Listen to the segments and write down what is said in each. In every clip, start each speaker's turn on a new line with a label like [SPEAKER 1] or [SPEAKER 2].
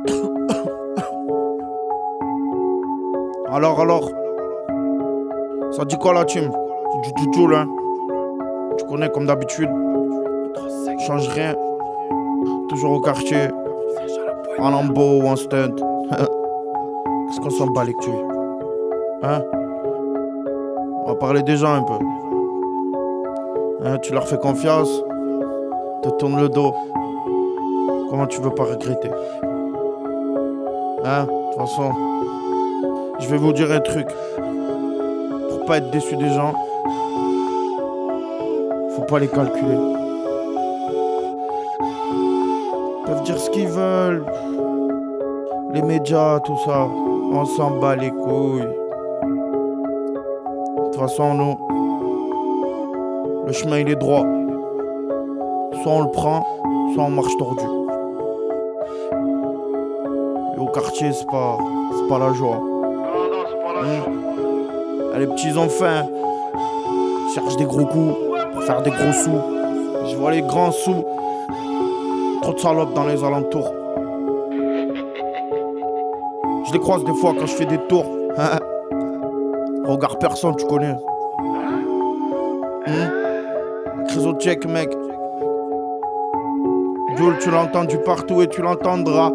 [SPEAKER 1] Alors, ça dit quoi la team? Du tutu là. Tu connais comme d'habitude. Change rien. Toujours au quartier. En lambeau ou en stunt. Qu'est-ce qu'on s'en bat les couilles? Hein? On va parler des gens un peu. Hein, tu leur fais confiance. Te tournes le dos. Comment tu veux pas regretter? Hein? De toute façon, je vais vous dire un truc. Pour pas être déçu des gens, faut pas les calculer. Ils peuvent dire ce qu'ils veulent. Les médias, tout ça, on s'en bat les couilles. De toute façon, nous, le chemin il est droit. Soit on le prend, soit on marche tordu. Et au quartier, c'est pas la joie. Les petits ont faim. Ils cherchent des gros coups pour faire des gros sous. Je vois les grands sous. Trop de salopes dans les alentours. Je les croise des fois quand je fais des tours. Regarde personne, tu connais. Chrysocheck, mec. Jules, tu l'as entendu partout et tu l'entendras.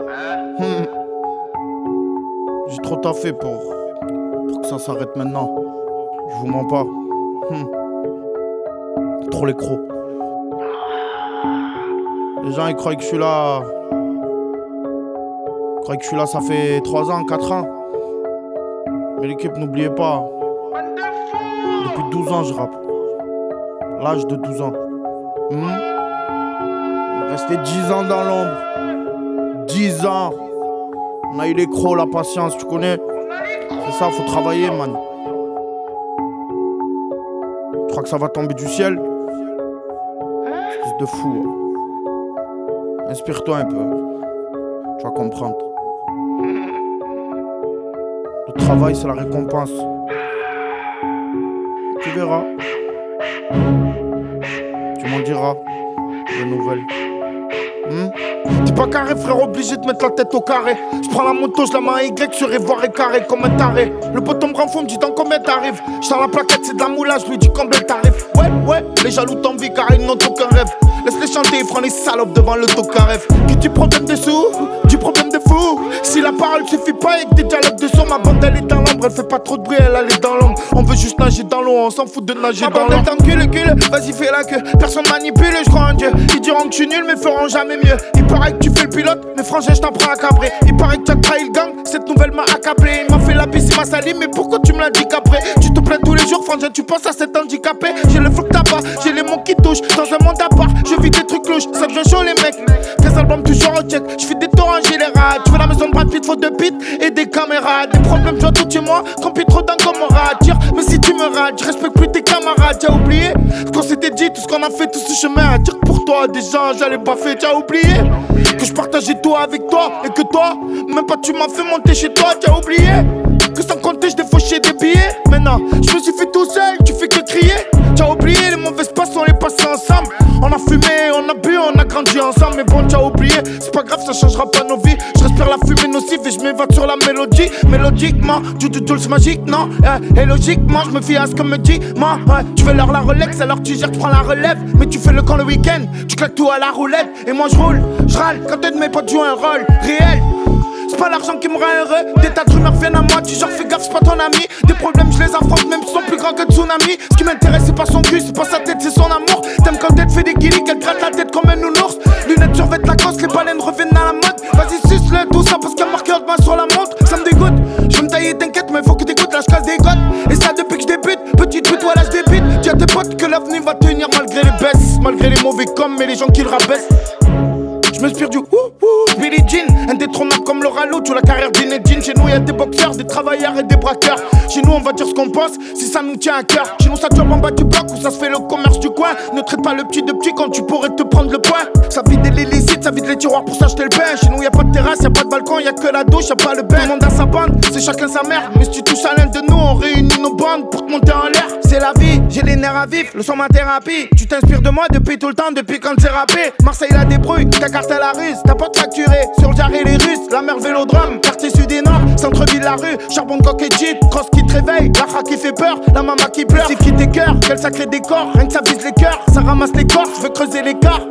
[SPEAKER 1] J'ai trop taffé pour que ça s'arrête maintenant. Je vous mens pas. Trop les crocs. Les gens ils croient que je suis là. Ils croient que je suis là ça fait 3 ans, 4 ans. Mais l'équipe, n'oubliez pas. Depuis 12 ans je rappe. L'âge de 12 ans. Resté 10 ans dans l'ombre. 10 ans. On a eu les crocs, la patience, tu connais. C'est ça, faut travailler, man. Tu crois que ça va tomber du ciel? Espèce de fou. Inspire-toi un peu. Tu vas comprendre. Le travail, c'est la récompense. Tu verras. Tu m'en diras des nouvelles. T'es pas carré, frère, obligé de mettre la tête au carré. Je prends la moto, je la mets à Y sur Ivoire et carré comme un taré. Le poteau me rend fou, me dit dans combien t'arrives. J'sors la plaquette, c'est de la moulage, je lui dis combien t'arrives. Ouais, les jaloux t'envient car ils n'ont aucun rêve. Laisse-les chanter, ils feront les salopes devant le tocaref. Qui du problème de sous, du problème de fou. Si la parole suffit pas avec des dialogues de son, ma bande elle est dans l'ombre, elle fait pas trop de bruit, elle est dans l'ombre. On veut juste nager dans l'eau, on s'en fout de nager dans l'eau. Ma bande est en cul, vas-y fais la queue. Personne manipule, je crois en Dieu. Ils diront que je suis nul mais feront jamais mieux. Il paraît que tu fais le pilote, mais frangin je t'en prends à cabrer. Il paraît que tu as trahi le gang, cette nouvelle m'a accablé. Il m'a fait la pisse, il m'a sali, mais pourquoi tu me l'as dit qu'après? Tu te plains tous les jours, frangin, tu penses à cet handicapé. J'ai le flow que t'as pas, j'ai les mots qui touchent. Dans un monde à part, je vis des trucs louches, ça devient chaud les mecs. 15 albums toujours au check, je fais des tours en général. Tu veux la maison de Brad Pitt, faut 2 bits et des caméras. Des problèmes, je vois tout chez moi, compris trop d'un Gomorrah. Dire, mais si tu me rates, je respecte plus tes camarades. T'as oublié ce qu'on s'était dit, tout ce qu'on a fait, tout ce chemin. À dire que pour toi, déjà, j'allais pas faire. T'as oublié que je partageais tout avec toi et que toi, même pas tu m'as fait monter chez toi. T'as oublié que sans compter, je défauchais des billets. Maintenant, je me suis fait tout seul, tu fais que crier. T'as oublié, les mauvaises passes, on les passait ensemble. On a fumé, on a bu, on a grandi ensemble. Mais bon, t'as oublié, c'est pas grave, ça changera pas nos vies. Je respire la fumée nocive et je m'évade sur la mélodie. Mélodiquement, du c'est magique, non? Et logiquement, je me fie à ce qu'on me dit. Moi, tu veux leur la Rolex, alors tu gères, tu prends la relève. Mais tu fais le camp le week-end, tu claques tout à la roulette. Et moi je roule, je râle, quand un de mes potes joue un rôle réel. C'est pas l'argent qui me rend heureux. Des tas de rumeurs viennent à moi, tu genre fais gaffe, c'est pas ton ami. Des problèmes, je les affronte, même s'ils sont plus grands que le tsunami. Ce qui m'intéresse, c'est pas son cul, c'est pas sa tête, c'est son amour. T'aimes quand elle fait des guillis, qu'elle gratte la tête comme un nounours. Lunettes sur vêtements Lacoste, les baleines reviennent à la mode. Vas-y, suce-le, tout ça parce qu'il y a marqué de main sur la montre. Ça me dégoûte, je vais me tailler, t'inquiète, mais faut que t'écoutes, là je casse des côtes. Et ça depuis que je débute, petite pute, voilà je débute. Dis à tes potes que l'avenir va tenir malgré les baisses. Malgré les mauvais coms et les gens qui le rabaissent. Je m'inspire du Billie Jean, indétrônable comme le Rallo, tu la carrière d'Inedine. Chez nous y'a des boxeurs, des travailleurs et des braqueurs. Chez nous on va dire ce qu'on pense, si ça nous tient à cœur. Chez nous ça job en bas du bloc où ça se fait le commerce du coin. Ne traite pas le petit de petit quand tu pourrais te prendre le poing. Ça vide l'illicite, ça vide les tiroirs pour s'acheter le pain. Chez nous y'a pas de terrasse, y'a pas de balcon, y'a que la douche, y'a pas le bain. Tout le monde a sa bande, c'est chacun sa mère. Mais si tu touches à l'un de nous, on réunit nos bandes pour te monter en l'air. C'est la vie, j'ai les nerfs à vif, le son ma thérapie. Tu t'inspires de moi depuis tout le temps, depuis quand c'est rappé. Marseille la débrouille, ta carte à la ruse, ta pote facturée sur le jarret les Russes. la mer Vélodrome, quartier sud et nord, centre-ville la rue, charbon de coq et jeep, cross qui te réveille, la ra qui fait peur, la maman qui pleure, c'est qui tes cœurs, quel sacré décor, rien que ça vise les cœurs, ça ramasse les corps, je veux creuser l'écart.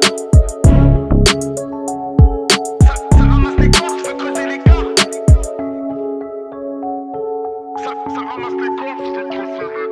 [SPEAKER 1] Ça ramasse les corps, je veux creuser l'écart. Ça ramasse les corps, je veux creuser l'écart.